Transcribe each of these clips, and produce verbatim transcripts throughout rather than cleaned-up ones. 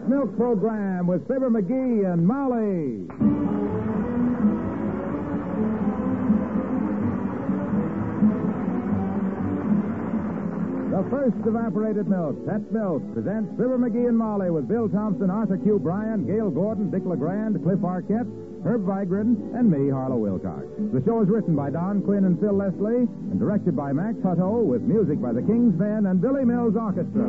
Pet Milk Program with Fibber McGee and Molly. The first evaporated milk, Pet Milk, presents Fibber McGee and Molly with Bill Thompson, Arthur Q. Bryan, Gail Gordon, Dick LeGrand, Cliff Arquette, Herb Vigran, and me, Harlow Wilcox. The show is written by Don Quinn and Phil Leslie and directed by Max Hutto with music by the King's Men and Billy Mills Orchestra.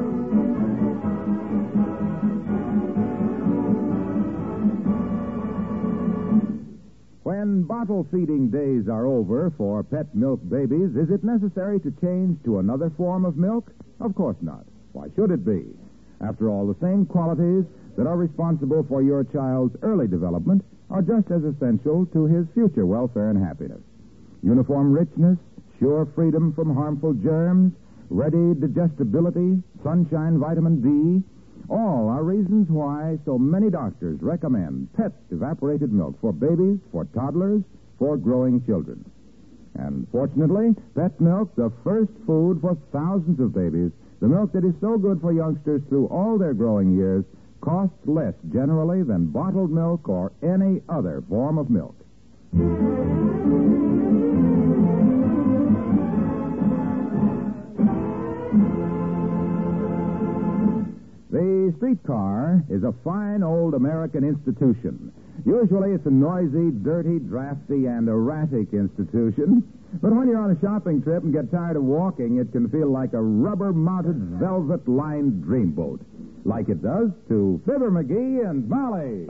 When bottle feeding days are over for pet milk babies, is it necessary to change to another form of milk? Of course not. Why should it be? After all, the same qualities that are responsible for your child's early development are just as essential to his future welfare and happiness. Uniform richness, sure freedom from harmful germs, ready digestibility, sunshine vitamin D, all are reasons why so many doctors recommend pet evaporated milk for babies, for toddlers, for growing children. And fortunately, pet milk, the first food for thousands of babies, the milk that is so good for youngsters through all their growing years, costs less generally than bottled milk or any other form of milk. The streetcar is a fine old American institution. Usually it's a noisy, dirty, drafty, and erratic institution. But when you're on a shopping trip and get tired of walking, it can feel like a rubber-mounted, velvet-lined dreamboat. Like it does to Fibber McGee and Molly.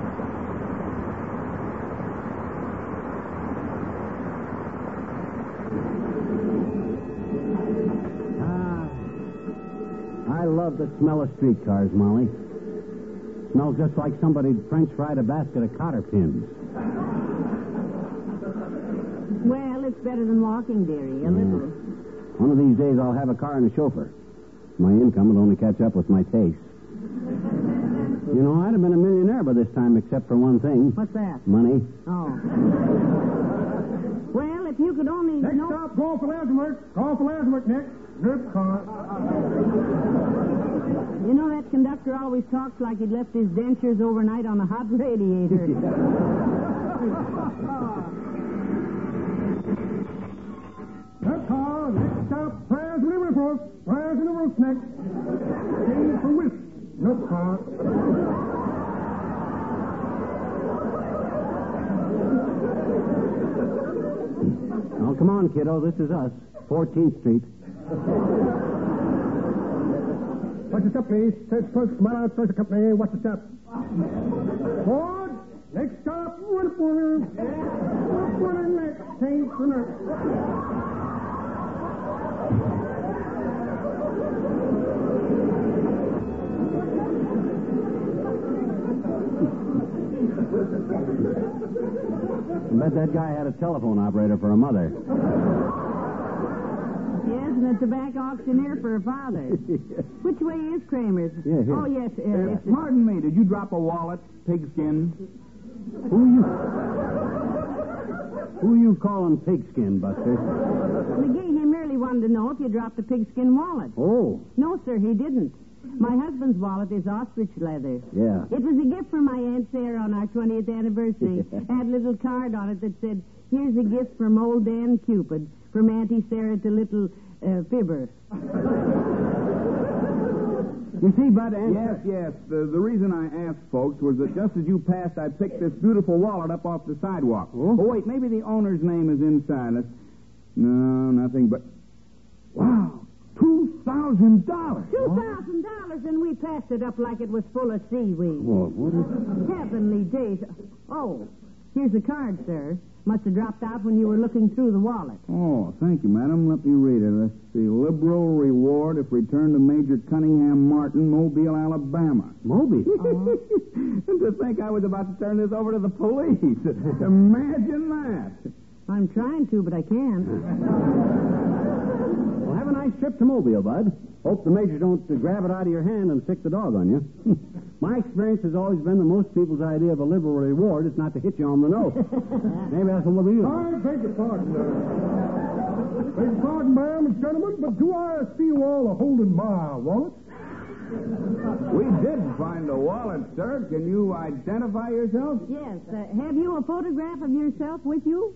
I love the smell of streetcars, Molly. Smells just like somebody French fried a basket of cotter pins. Well, it's better than walking, dearie, a yeah. little. One of these days I'll have a car and a chauffeur. My income will only catch up with my taste. You know, I'd have been a millionaire by this time, except for one thing. What's that? Money. Oh. Well, if you could only... Next know... stop, call for Lansworth. Call for Lansworth next. Drip car. You know, that conductor always talks like he'd left his dentures overnight on a hot radiator. That car, next stop, prayers and the roof. Prayers and the roof next. Change for whisk. No car. Oh, come on, kiddo. This is us. fourteenth Street. Watch the step, please. Search first, come out, first company. Watch the step. Forward. Next stop, Woodburner. Woodburner next. Change for nurse. I bet that guy had a telephone operator for a mother. Yes, and a tobacco auctioneer for a father. Which way is Kramer's? Yeah, here. Oh, yes. Uh, Uh, yes. pardon me, did you drop a wallet, pigskin? Who you... Who you calling pigskin, Buster? McGee, he merely wanted to know if you dropped a pigskin wallet. Oh. No, sir, he didn't. My husband's wallet is ostrich leather. Yeah. It was a gift from my Aunt Sarah on our twentieth anniversary. It had a little card on it that said, "Here's a gift from old Dan Cupid, from Auntie Sarah to little uh, Fibber." You see, Bud, Aunt... Yes, yes. The, the reason I asked, folks, was that just as you passed, I picked this beautiful wallet up off the sidewalk. Oh? Oh, wait, maybe the owner's name is inside. Let's... No, nothing but... Wow, two thousand dollars. Two thousand dollars, and we passed it up like it was full of seaweed. Well, what is... Heavenly days. Oh, here's the card, sir. Must have dropped out when you were looking through the wallet. Oh, thank you, madam. Let me read it. Let's see. Liberal reward if returned to Major Cunningham Martin, Mobile, Alabama. Mobile? Uh-huh. And to think I was about to turn this over to the police. Imagine that. I'm trying to, but I can't. Well, have a nice trip to Mobile, Bud. Hope the major don't uh, grab it out of your hand and sick the dog on you. My experience has always been that most people's idea of a liberal reward is not to hit you on the nose. Maybe that's what we do. I beg your pardon, sir. Beg your pardon, ma'am and gentlemen, but do I see you all a holding my wallet? We did find the wallet, sir. Can you identify yourself? Yes. Uh, have you a photograph of yourself with you?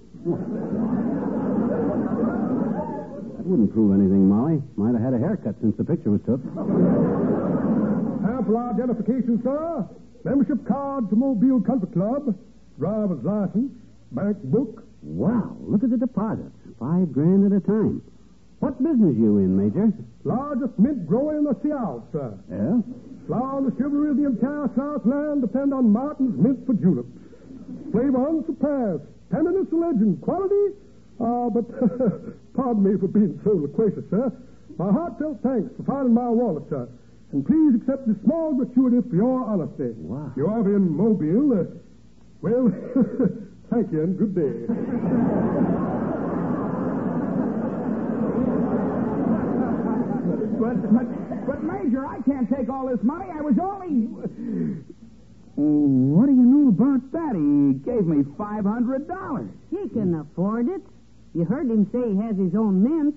That wouldn't prove anything, Molly. Might have had a haircut since the picture was took. Ample identification, sir. Membership card to Mobile Country Club. Driver's license. Bank book. Wow, look at the deposits. Five grand at a time. What business you in, Major? Largest mint grower in the South, sir. Yeah? Flower and the chivalry of the entire Southland depend on Martin's mint for juleps. Flavor unsurpassed. Tenderness a legend. Quality? Ah, uh, but pardon me for being so loquacious, sir. My heartfelt thanks for finding my wallet, sir. And please accept this small gratuity for your honesty. Wow. You are in Mobile. Uh, well, thank you and good day. But, but, but, Major, I can't take all this money. I was only... What do you know about that? He gave me five hundred dollars. He can afford it. You heard him say he has his own mint.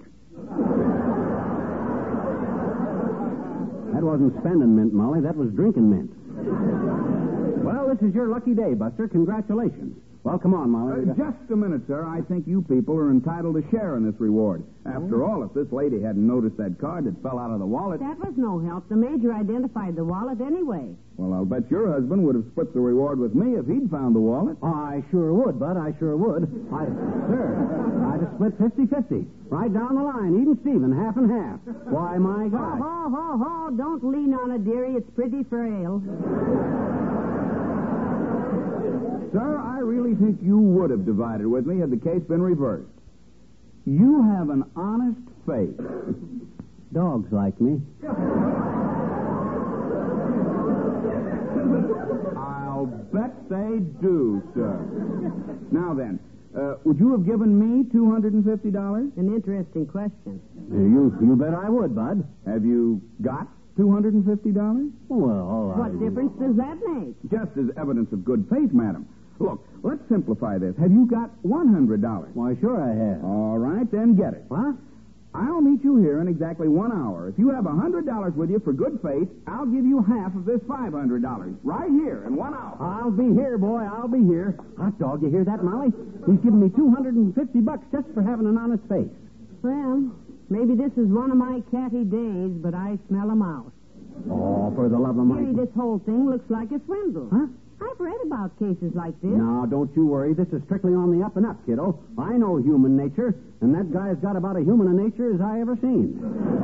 That wasn't spending mint, Molly. That was drinking mint. Well, this is your lucky day, Buster. Congratulations. Well, come on, Molly. Uh, just a minute, sir. I think you people are entitled to share in this reward. After Oh. all, if this lady hadn't noticed that card that fell out of the wallet... That was no help. The Major identified the wallet anyway. Well, I'll bet your husband would have split the reward with me if he'd found the wallet. Oh, I sure would, Bud. I sure would. I, sir, I'd have split fifty-fifty. Right down the line. Even Steven, half and half. Why, my Ho, God. ho, ho, ho. Don't lean on it, dearie. It's pretty frail. Sir, I really think you would have divided with me had the case been reversed. You have an honest face. Dogs like me. I'll bet they do, sir. Now then, uh, would you have given me two hundred fifty dollars? An interesting question. You, you bet I would, Bud. Have you got two hundred fifty dollars? Well, What I... difference does that make? Just as evidence of good faith, madam. Look, let's simplify this. Have you got one hundred dollars? Why, sure I have. All right, then get it. What? I'll meet you here in exactly one hour. If you have one hundred dollars with you for good faith, I'll give you half of this five hundred dollars right here in one hour. I'll be here, boy. I'll be here. Hot dog, you hear that, Molly? He's giving me two hundred fifty bucks just for having an honest face. Well, maybe this is one of my catty days, but I smell a mouse. Oh, for the love of Dearie, Mike. this whole thing looks like a swindle. Huh? I've read about cases like this. Now, don't you worry. This is strictly on the up and up, kiddo. I know human nature, and that guy's got about as human a nature as I ever seen.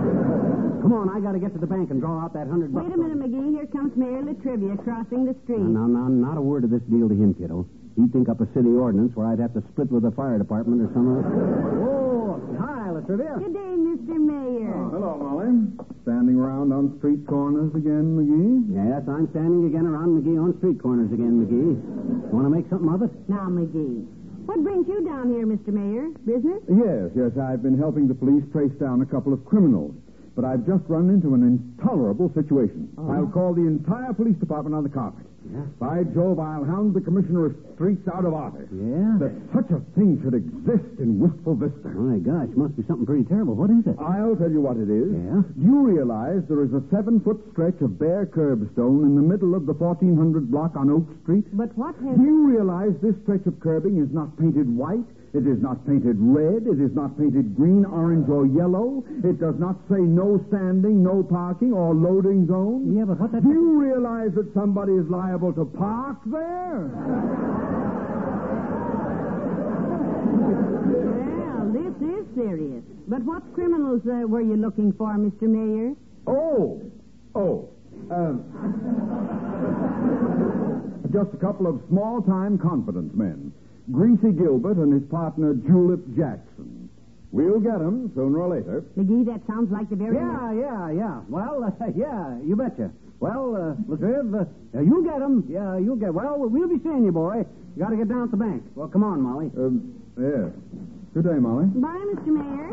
Come on, I got to get to the bank and draw out that hundred bucks. Wait a minute, McGee. Here comes Mayor Latrivia crossing the street. No, no, not a word of this deal to him, kiddo. He'd think up a city ordinance where I'd have to split with the fire department or something. Oh, hi, Latrivia. Good day, Mister Mayor. Oh, hello, Molly. Standing around on street corners again, McGee? Yes, I'm standing again around McGee on street corners again, McGee. Want to make something of it? Now, McGee, what brings you down here, Mister Mayor? Business? Yes, yes, I've been helping the police trace down a couple of criminals. But I've just run into an intolerable situation. Oh. I'll call the entire police department on the carpet. Yeah. By Jove, I'll hound the commissioner of streets out of office. Yeah? That such a thing should exist in Wistful Vista. My gosh, must be something pretty terrible. What is it? I'll tell you what it is. Yeah? Do you realize there is a seven-foot stretch of bare curbstone in the middle of the fourteen hundred block on Oak Street? But what has... Do you realize this stretch of curbing is not painted white? It is not painted red. It is not painted green, orange, or yellow. It does not say no standing, no parking, or loading zone. Yeah, but what that... Do you realize that somebody is liable to park there? Well, this is serious. But what criminals uh, were you looking for, Mister Mayor? Oh, oh, um, just a couple of small-time confidence men. Greasy Gilbert and his partner Julep Jackson. We'll get them sooner or later. McGee, that sounds like the very... Yeah, yeah, yeah. Well, uh, yeah, you betcha. Well, uh, Latriv, uh, you'll get them. Yeah, you'll get... Well, we'll be seeing you, boy. You got to get down at the bank. Well, come on, Molly. Um, yeah. Good day, Molly. Bye, Mister Mayor.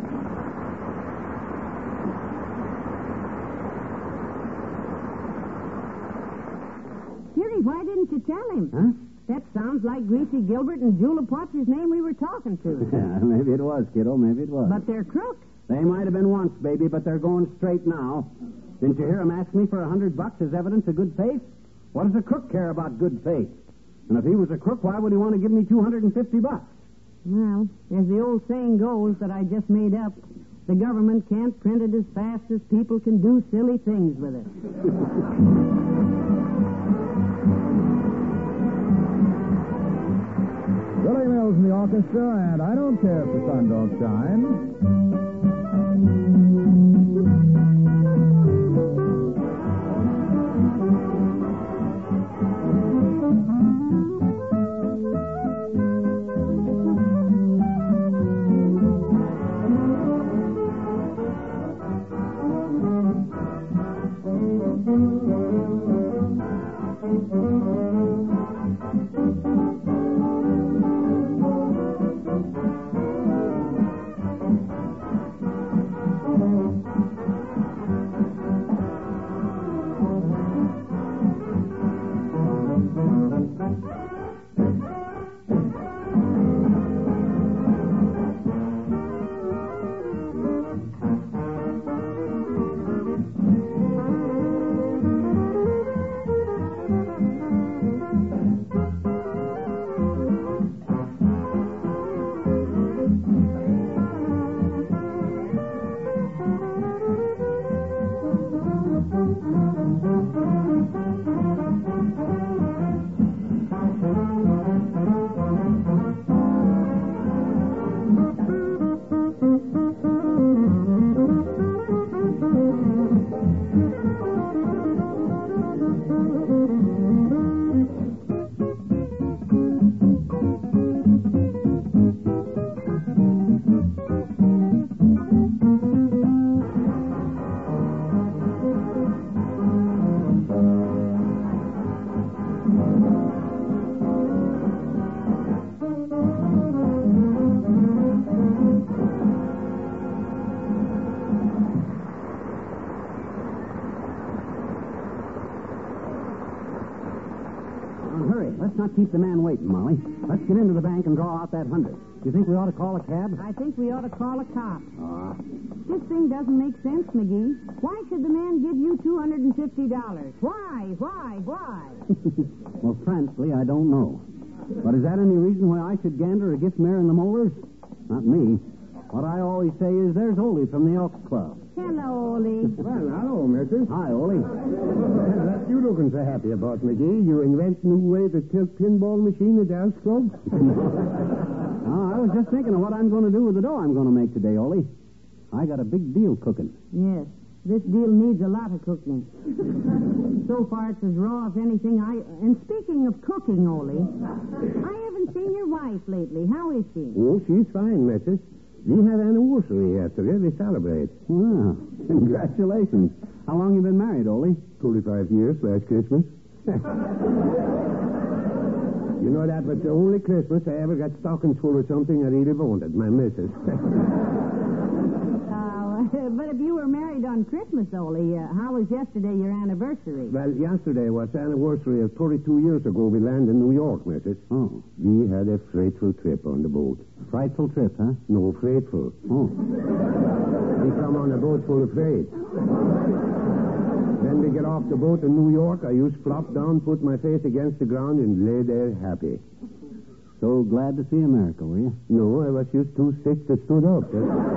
Dearie, why didn't you tell him? Huh? That sounds like Greasy Gilbert and Julep, what's his name we were talking to. Yeah, maybe it was, kiddo. Maybe it was. But they're crooks. They might have been once, baby, but they're going straight now. Didn't you hear him ask me for a hundred bucks as evidence of good faith? What does a crook care about good faith? And if he was a crook, why would he want to give me two hundred fifty bucks? Well, as the old saying goes that I just made up, the government can't print it as fast as people can do silly things with it. Billy Mills in the orchestra, and I don't care if the sun don't shine. Let's not keep the man waiting, Molly. Let's get into the bank and draw out that hundred. Do you think we ought to call a cab? I think we ought to call a cop. Ah. This thing doesn't make sense, McGee. Why should the man give you two hundred fifty dollars? Why? Why? Why? Well, frankly, I don't know. But is that any reason why I should gander a gift mare in the molars? Not me. What I always say is, there's Ole from the Elks Club. Hello, Ole. Well, hello, missus. Hi, Ole. What you looking so happy about, McGee? You invent new way to tilt pinball machine at the Elks Club? Oh, I was just thinking of what I'm going to do with the dough I'm going to make today, Ole. I got a big deal cooking. Yes, this deal needs a lot of cooking. So far, it's as raw as anything I... And speaking of cooking, Ole, I haven't seen your wife lately. How is she? Oh, she's fine, missus. We have anniversary yesterday. We celebrate. Wow. Congratulations. How long you been married, Ole? twenty-five years, last Christmas. You know, that was the only Christmas I ever got stockings full of something I really wanted, my missus. Uh, but if you were married on Christmas, Ole, uh, how was yesterday your anniversary? Well, yesterday was the anniversary of thirty-two years ago we landed in New York, missus. Oh. We had a frightful trip on the boat. Frightful trip, huh? No, frightful. Oh. We come on a boat full of freight. Then we get off the boat in New York. I used flop down, put my face against the ground, and lay there happy. So glad to see America, were you? No, I was just too sick to stood up.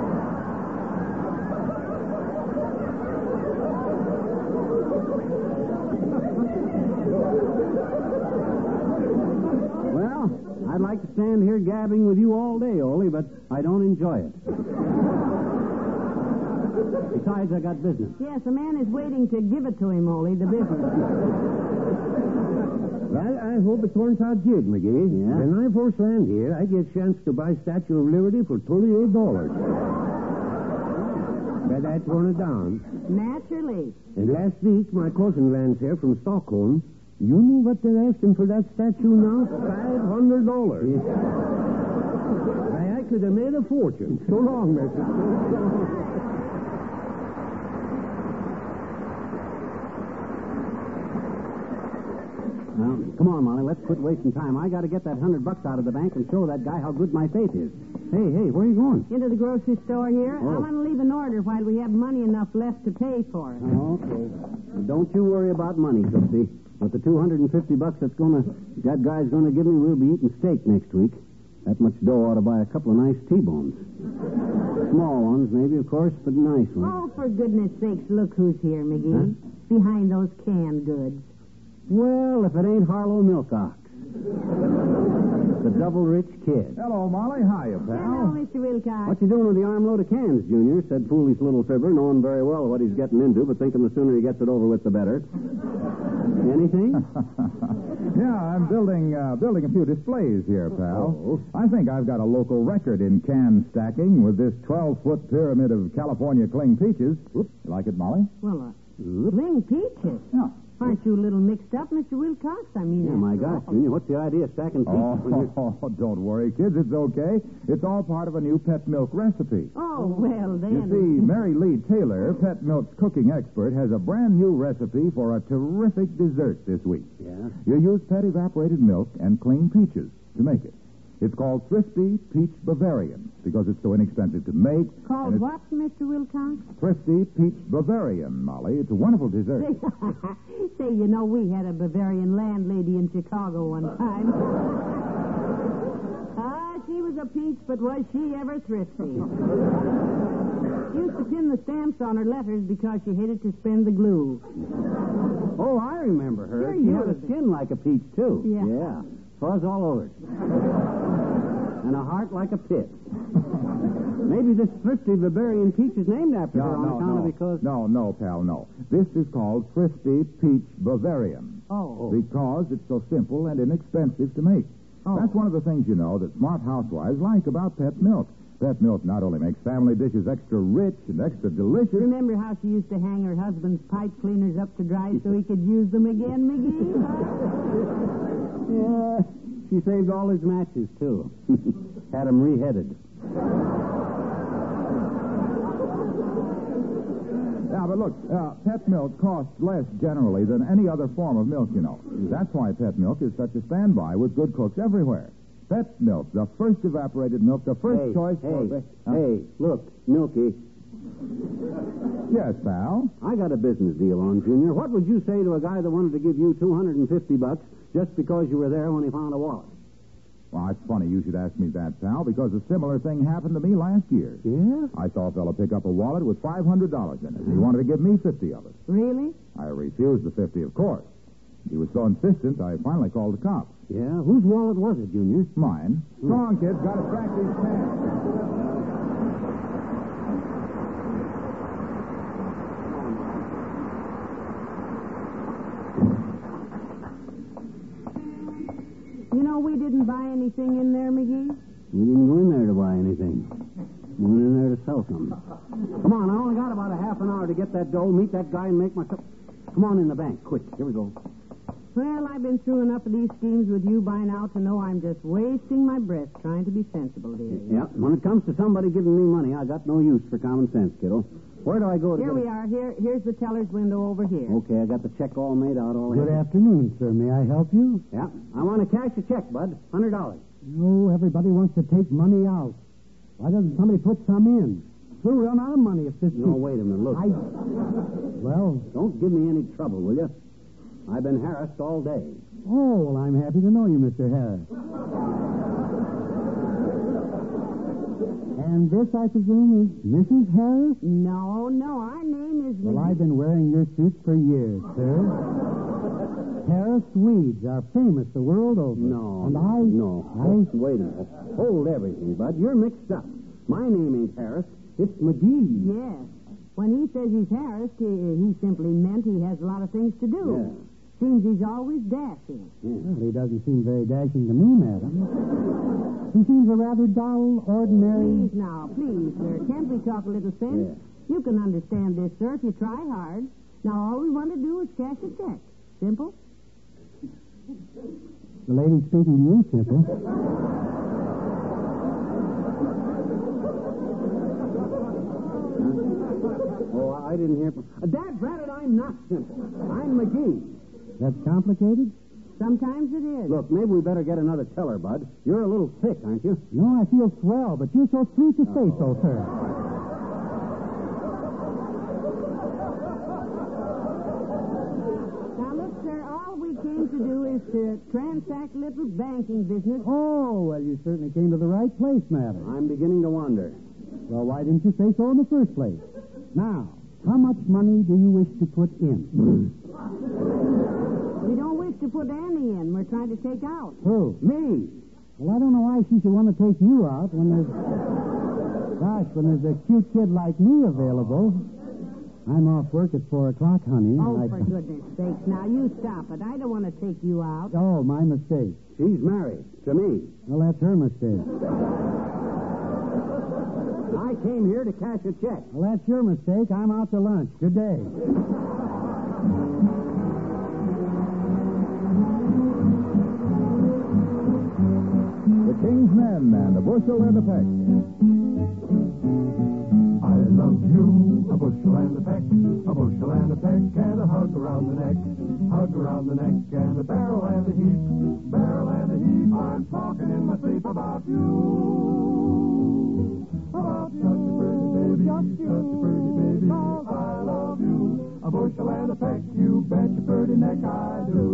Well, I'd like to stand here gabbing with you all day, Ole, but I don't enjoy it. Besides, I got business. Yes, a man is waiting to give it to him, Ole, the business. Well, I hope it turns out good, McGee. Yeah? When I first land here, I get a chance to buy Statue of Liberty for thirty-eight dollars. But I turn it down. Naturally. And last week, my cousin lands here from Stockholm. You know what they're asking for that statue now? five hundred dollars. Why, I could have made a fortune. So long, mister. Now, come on, Molly, let's quit wasting time. I got to get that hundred bucks out of the bank and show that guy how good my faith is. Hey, hey, where are you going? Into the grocery store here. Oh. I want to leave an order while we have money enough left to pay for it. Oh, okay. Don't you worry about money, Tootsie. With the two hundred fifty bucks that's gonna, that guy's gonna give me, we'll be eating steak next week. That much dough ought to buy a couple of nice T-bones. Small ones, maybe, of course, but nice ones. Oh, for goodness sakes, look who's here, McGee. Huh? Behind those canned goods. Well, if it ain't Harlow Milkox. The double-rich kid. Hello, Molly. Hiya, Hello, pal. Mister Wilcox. What you doing with the armload of cans, Junior? Said foolish little fibber, knowing very well what he's getting into, but thinking the sooner he gets it over with, the better. Anything? Yeah, I'm building uh, building a few displays here, pal. Oh. I think I've got a local record in can stacking with this twelve-foot pyramid of California cling peaches. Oops. You like it, Molly? Well, uh, Ling peaches. Yeah. Aren't you a little mixed up, Mister Wilcox? I mean, Yeah, my after gosh, all. Junior, what's the idea of stacking peaches Oh, when you're... don't worry, kids. It's okay. It's all part of a new pet milk recipe. Oh, well, then. You see, Mary Lee Taylor, Pet Milk's cooking expert, has a brand new recipe for a terrific dessert this week. Yeah? You use pet evaporated milk and clean peaches to make it. It's called Thrifty Peach Bavarian because it's so inexpensive to make. Called and it's what, Mister Wilcox? Thrifty Peach Bavarian, Molly. It's a wonderful dessert. Say, say, you know, we had a Bavarian landlady in Chicago one time. Ah, she was a peach, but was she ever thrifty? Used to pin the stamps on her letters because she hated to spend the glue. Oh, I remember her. Sure she you had a do. skin like a peach, too. Yeah. Yeah. Fuzz all over it. And a heart like a pit. Maybe this thrifty Bavarian peach is named after her on no, account no. of because... No, no, pal, no. This is called Thrifty Peach Bavarian. Oh. Because it's so simple and inexpensive to make. Oh. That's one of the things, you know, that smart housewives like about Pet Milk. Pet Milk not only makes family dishes extra rich and extra delicious... Remember how she used to hang her husband's pipe cleaners up to dry so he could use them again, McGee? Yeah, she saved all his matches, too. Had them reheaded. Yeah, but look, uh, Pet Milk costs less generally than any other form of milk, you know. That's why Pet Milk is such a standby with good cooks everywhere. Pet Milk, the first evaporated milk, the first Hey, choice hey, for... the- Huh? hey, look, Milky, Yes, pal. I got a business deal on, Junior. What would you say to a guy that wanted to give you two hundred fifty bucks just because you were there when he found a wallet? Well, it's funny you should ask me that, pal, because a similar thing happened to me last year. Yeah? I saw a fellow pick up a wallet with five hundred dollars in it. He wanted to give me fifty of it. Really? I refused the fifty, of course. He was so insistent, I finally called the cops. Yeah? Whose wallet was it, Junior? Mine. Come on, kids. Got to track these cans. You know, we didn't buy anything in there, McGee. We didn't go in there to buy anything. We went in there to sell something. Come on, I only got about a half an hour to get that dough, meet that guy, and make myself... Come on in the bank, quick. Here we go. Well, I've been through enough of these schemes with you by now to know I'm just wasting my breath trying to be sensible here. Yeah, when it comes to somebody giving me money, I got no use for common sense, kiddo. Where do I go to Here get we it? are. Here, here's the teller's window over here. Okay, I got the check all made out. All Good heavy. afternoon, sir. May I help you? Yeah, I want to cash a check, bud. one hundred dollars. No, everybody wants to take money out. Why doesn't somebody put some in? We'll run our money if this... No, wait a minute. Look, I... Well, don't give me any trouble, will you? I've been harassed all day. oh, well, I'm happy to know you, Mister Harris. And this, I presume, is Missus Harris? No, no, our name is... Well, McGee. I've been wearing your suit for years, sir. Harris Swedes are famous the world over. No. And I... No. I... Wait a minute. Hold everything, bud. You're mixed up. My name ain't Harris. It's McGee. Yes. When he says he's harassed, he, he simply meant he has a lot of things to do. Yeah. Seems he's always dashing. Well, he doesn't seem very dashing to me, madam. He seems a rather dull, ordinary... Please now, please, sir. Can't we talk a little sense? Yeah. You can understand this, sir, if you try hard. Now, all we want to do is cash a check. Simple? The lady speaking to you, Simple. Oh, I didn't hear from... Uh, Dad, Bradford, I'm not simple. I'm McGee. That's complicated? Sometimes it is. Look, maybe we better get another teller, Bud. You're a little thick, aren't you? No, I feel swell, but you're so sweet to say so, sir. Now, look, sir, all we came to do is to transact little banking business. Oh, well, you certainly came to the right place, madam. I'm beginning to wonder. Well, why didn't you say so in the first place? Now, how much money do you wish to put in? We don't wish to put any in. We're trying to take out. Who? Me! Well, I don't know why she should want to take you out when there's... Gosh, when there's a cute kid like me available. I'm off work at four o'clock, honey. Oh, I... for goodness sakes. Now, you stop it. I don't want to take you out. Oh, my mistake. She's married to me. Well, that's her mistake. I came here to cash a check. Well, that's your mistake. I'm out to lunch. Good day. The King's Men and a Bushel and a Peck. I love you, a bushel and a peck, a bushel and a peck, and a hug around the neck, hug around the neck, and a barrel and a heap, barrel and a heap. I'm talking in my sleep about you, about such a pretty baby, such a pretty baby. I love you, a bushel and a peck, you bet your pretty neck I do.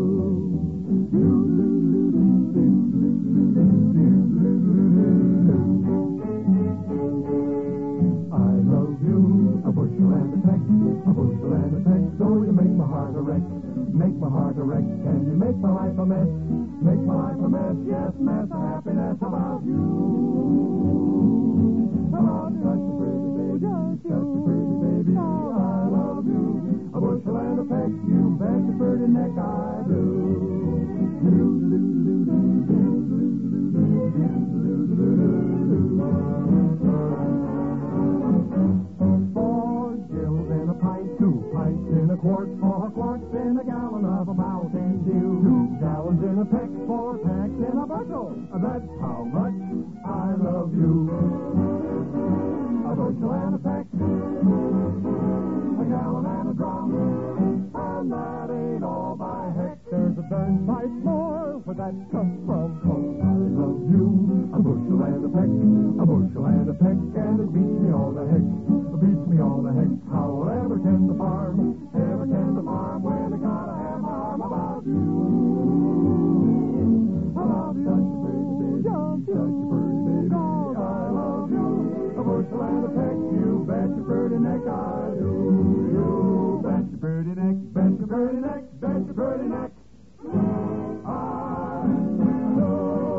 I love you, a bushel and a peck, a bushel and a peck, so you make my heart a wreck, make my heart a wreck, and you make my life a mess, make my life a mess, yes, mess of happiness about you, about such a pretty baby, such a pretty baby, I love you, a bushel and a peck, you bet your pretty neck I do. Four gills in a pint, two pints in a quart, four quarts in a gallon of a Mountain Dew, two gallons in a peck, four packs in a bushel. That's how much I love you. A bushel and a peck, a gallon and a drum, and that ain't all by heck. There's a darn sight more where that comes from. I love you, a bushel and a peck, a bushel and a peck, and it beats me all the heck, beats me all the heck. However can the farm, ever can the farm, when I gotta have my arm about you, about such a pretty baby, such a pretty baby. I love you, a bushel and a peck, you bet your pretty neck I do. You bet your pretty neck, bet your pretty neck, bet your pretty neck. I do.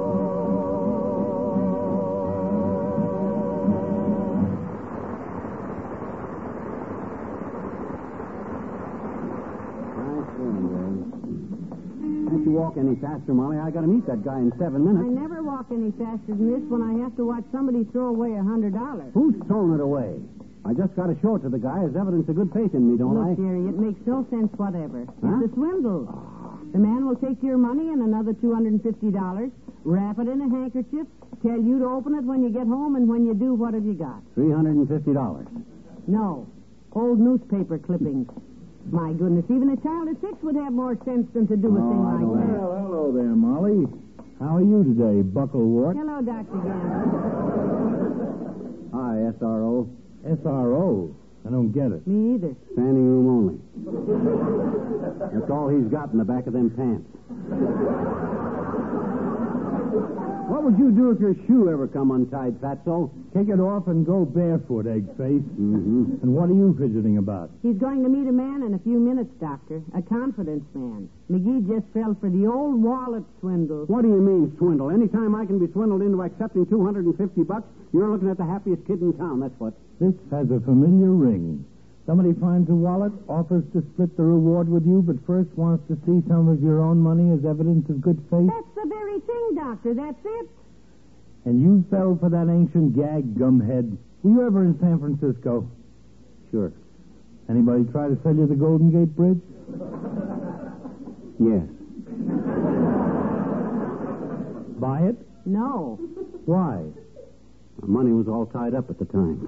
Can't you walk any faster, Molly? I got to meet that guy in seven I minutes. never walk any faster than this when I have to watch somebody throw away a hundred dollars. Who's throwing it away? I just got to show it to the guy as evidence of good faith in me, don't I? Look, Jerry, it makes no sense whatever. Huh? It's a swindle. The man will take your money and another two hundred fifty dollars, wrap it in a handkerchief, tell you to open it when you get home, and when you do, what have you got? three hundred fifty dollars. No. Old newspaper clippings. My goodness, even a child of six would have more sense than to do a thing like that. Well, hello there, Molly. How are you today, Bucklewart? Hello, Doctor Gant. Hi, S R O. S R O. I don't get it. Me either. Standing room only. That's all he's got in the back of them pants. What would you do if your shoe ever come untied, Fatso? Kick it off and go barefoot, Eggface. Mm-hmm. And what are you fidgeting about? He's going to meet a man in a few minutes, Doctor. A confidence man. McGee just fell for the old wallet swindle. What do you mean, swindle? Anytime I can be swindled into accepting two hundred fifty bucks, you're looking at the happiest kid in town, that's what. This has a familiar ring. Somebody finds a wallet, offers to split the reward with you, but first wants to see some of your own money as evidence of good faith? That's the very thing, Doctor. That's it. And you fell for that ancient gag, gumhead. Were you ever in San Francisco? Sure. Anybody try to sell you the Golden Gate Bridge? Yes. Buy it? No. Why? My money was all tied up at the time.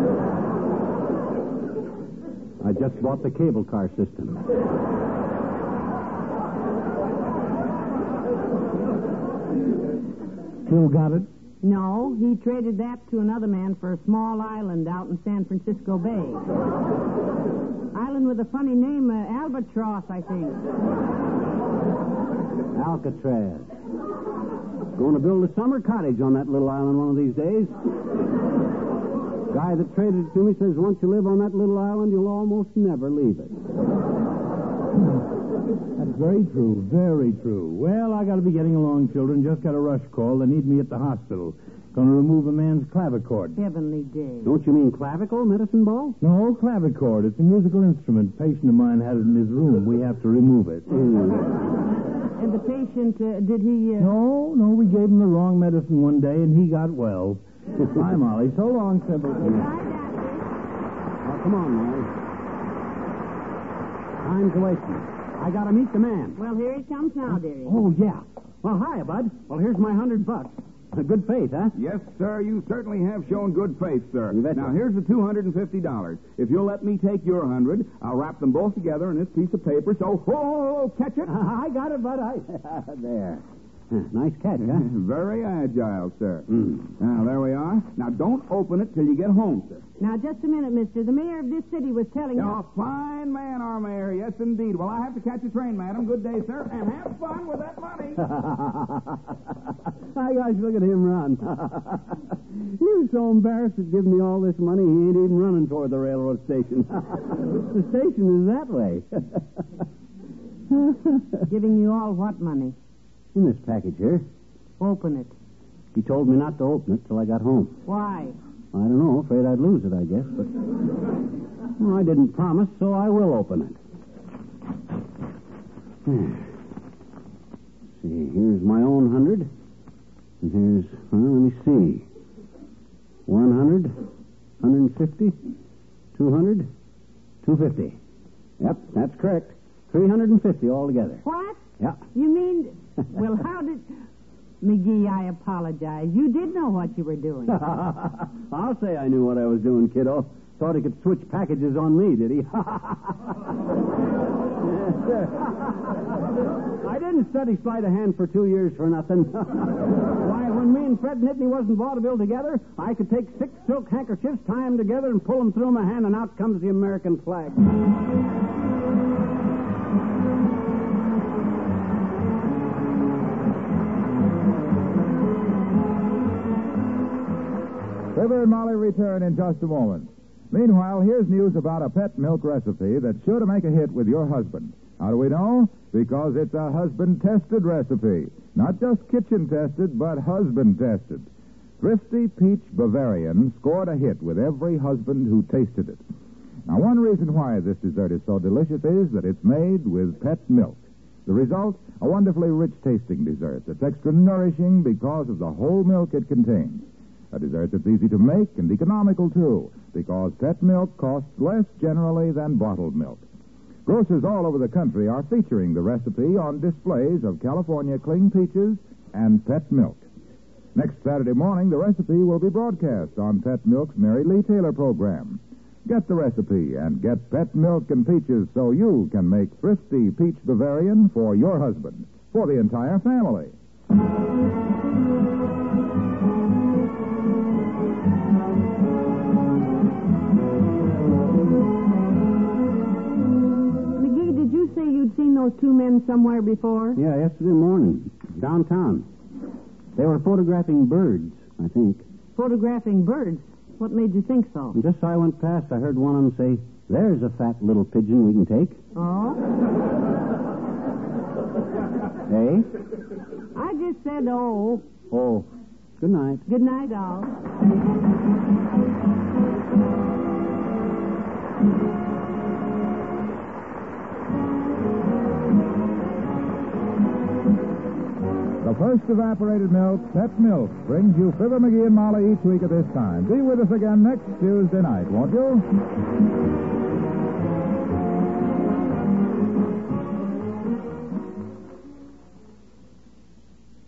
I just bought the cable car system. Still got it? No, he traded that to another man for a small island out in San Francisco Bay. Island with a funny name, uh, Albatross, I think. Alcatraz. Going to build a summer cottage on that little island one of these days. Guy that traded it to me says once you live on that little island, you'll almost never leave it. That's very true, very true. Well, I got to be getting along, children. Just got a rush call. They need me at the hospital. Going to remove a man's clavichord. Heavenly day. Don't you mean clavicle, medicine ball? No, clavichord. It's a musical instrument. A patient of mine had it in his room. We have to remove it. And the patient, uh, did he... Uh... No, no, we gave him the wrong medicine one day, and he got well. Bye, Molly. So long, Simple. Bye, Doctor. Oh, come on, Molly. Time's wasting. I got to meet the man. Well, here he comes now, dearie. Oh, yeah. Well, hiya, bud. Well, here's my hundred bucks. Good faith, huh? Yes, sir, you certainly have shown good faith, sir. You betcha. Now, here's the two hundred fifty dollars. If you'll let me take your one hundred, I'll wrap them both together in this piece of paper, so, oh, catch it. I got it, bud. I... there. Nice catch, huh? Very agile, sir. Mm. Now, there we are. Now, don't open it till you get home, sir. Now, just a minute, mister. The mayor of this city was telling You're us... a fine man, our mayor. Yes, indeed. Well, I have to catch a train, madam. Good day, sir, and have fun with that money. Hi, guys, look at him run. He was so embarrassed at giving me all this money, he ain't even running toward the railroad station. The station is that way. Giving you all what money? In this package here. Open it. He told me not to open it till I got home. Why? I don't know. Afraid I'd lose it, I guess. But well, I didn't promise, so I will open it. See, here's my own hundred. And here's, well, let me see. One hundred, hundred and fifty, two hundred, two fifty. Yep, that's correct. Three hundred and fifty altogether. What? Yeah. You mean... Well, how did... McGee, I apologize. You did know what you were doing. I'll say I knew what I was doing, kiddo. Thought he could switch packages on me, did he? I didn't study sleight of hand for two years for nothing. Why, when me and Fred Nittany wasn't vaudeville together, I could take six silk handkerchiefs, tie them together, and pull them through my hand, and out comes the American flag. Fibber and Molly return in just a moment. Meanwhile, here's news about a pet milk recipe that's sure to make a hit with your husband. How do we know? Because it's a husband-tested recipe. Not just kitchen-tested, but husband-tested. Thrifty Peach Bavarian scored a hit with every husband who tasted it. Now, one reason why this dessert is so delicious is that it's made with pet milk. The result? A wonderfully rich-tasting dessert that's extra nourishing because of the whole milk it contains. A dessert that's easy to make and economical, too, because pet milk costs less generally than bottled milk. Grocers all over the country are featuring the recipe on displays of California cling peaches and pet milk. Next Saturday morning, the recipe will be broadcast on Pet Milk's Mary Lee Taylor program. Get the recipe and get pet milk and peaches so you can make Thrifty Peach Bavarian for your husband, for the entire family. You'd seen those two men somewhere before? Yeah, yesterday morning, downtown. They were photographing birds, I think. Photographing birds? What made you think so? And just as I went past, I heard one of them say, "There's a fat little pigeon we can take." Oh? Hey? I just said, oh. Oh. Good night. Good night, all. The first evaporated milk, Pet Milk, brings you Fibber McGee and Molly each week at this time. Be with us again next Tuesday night, won't you?